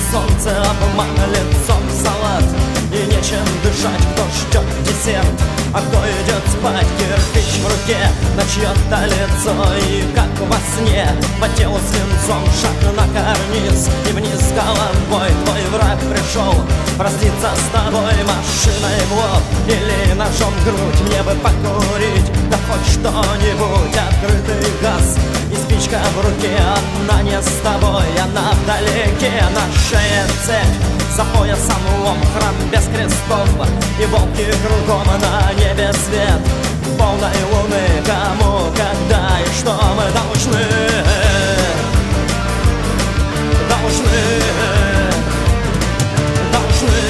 солнце, обман, лицом в салат. И нечем дышать, кто ждет десерт, а кто идет спать, кирпич в руке на чье-то лицо. И как во сне по телу свинцом шаг на карниз, и вниз головой твой враг пришел проститься с тобой машиной в лоб или ножом в грудь. Мне бы покурить, да хоть что-нибудь, открытый газ и спичка в руке. Она не с тобой, она вдалеке, на шее цепь, за поясом лом, храм без крестов, и волки кругом, на небе свет полной луны. Кому, когда и что мы должны, должны, должны,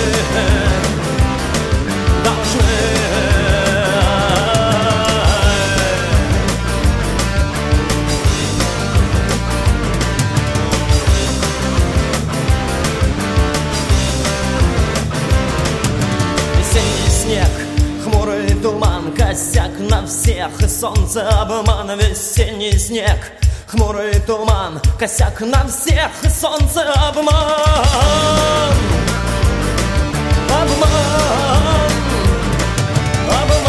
должны. Снег, хмурый туман, косяк на всех, и солнце обман. Весенний снег, хмурый туман, косяк на всех, и солнце обман. Обман, обман.